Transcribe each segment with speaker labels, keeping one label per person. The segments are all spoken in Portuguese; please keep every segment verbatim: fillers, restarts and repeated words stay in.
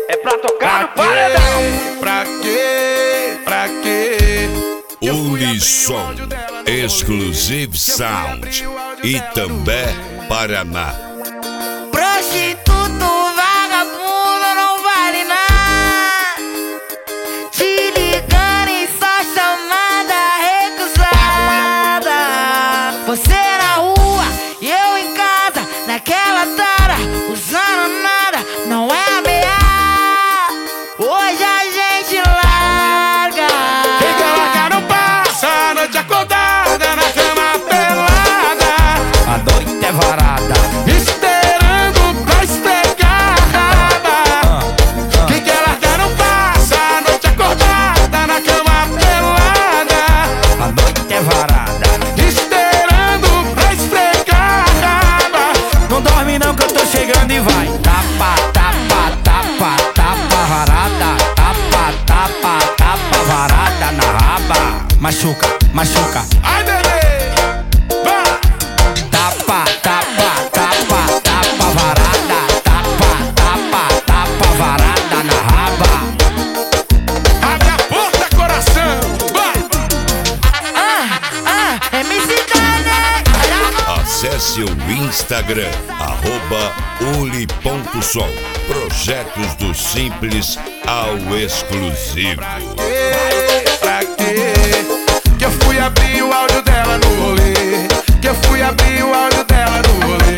Speaker 1: É pra tocar no paredão.
Speaker 2: Pra quê? Pra quê?
Speaker 3: Unissom, Exclusive Sound, Itambé, Paraná.
Speaker 4: Prostituto, vagabundo, não vale nada. Te ligando e só chamada recusada. Você na rua e eu em casa, naquela tara, usando nada, não é ameaça. Hoje a gente larga.
Speaker 2: Quem quer largar não passa a noite acordada na cama pelada.
Speaker 1: A noite é varada,
Speaker 2: Esperando pra esfregar a raba. Quem quer largar não passa a noite acordada na cama pelada.
Speaker 1: a noite é varada.
Speaker 2: Esperando pra esfregar a raba.
Speaker 1: Não dorme não que eu tô chegando e vai. Tapa, tapa, tapa, tapa varada. Tapa, tapa, tapa varada na raba. Machuca, machuca.
Speaker 2: Ai, bebê, vai.
Speaker 1: Tapa, tapa, tapa, tapa varada. Tapa, tapa, tapa varada na raba.
Speaker 2: Abre a porta, coração, vai.
Speaker 4: Ah, ah, M C Dani.
Speaker 3: Acesse o Instagram, arroba uli ponto som. Projetos do simples ao exclusivo.
Speaker 2: Pra quê? Que eu fui abrir o áudio dela no rolê. Que eu fui abrir o áudio dela no rolê.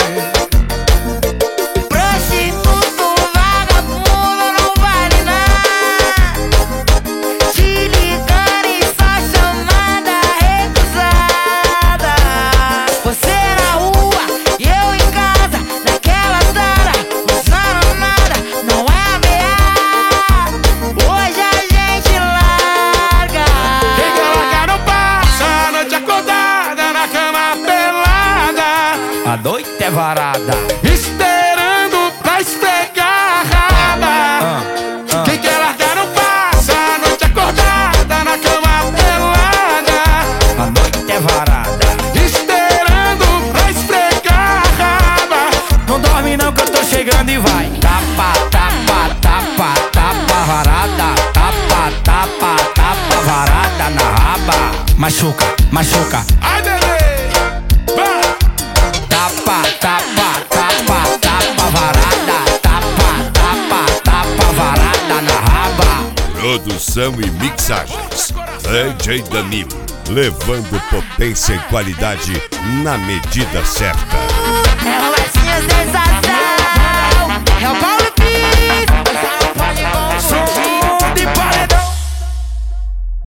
Speaker 4: Prostituto, vagabundo, não vale nada. Te ligando e só chamada recusada. Você na rua e eu em casa, naquela tara, usando nada, não é ameaça. Hoje a gente larga.
Speaker 2: Quem quer largar não passa a noite acordada na cama pelada.
Speaker 1: A noite é varada.
Speaker 2: Esperando pra esfregar a raba. Quem quer largar não passa a noite acordada na cama pelada.
Speaker 1: A noite é varada.
Speaker 2: Esperando pra esfregar a raba.
Speaker 1: Não dorme não que eu tô chegando e vai. Tapa, tapa, tapa, tapa varada. Tapa, tapa, tapa varada na raba. Machuca, machuca.
Speaker 2: Ai, bebê, vai.
Speaker 1: Tapa, tapa, tapa, tapa varada. Tapa, tapa, tapa varada na raba.
Speaker 3: Produção e mixagens, D J Danilo, levando potência e qualidade na medida certa.
Speaker 4: É o Marcinho Sensação. É o Paulo.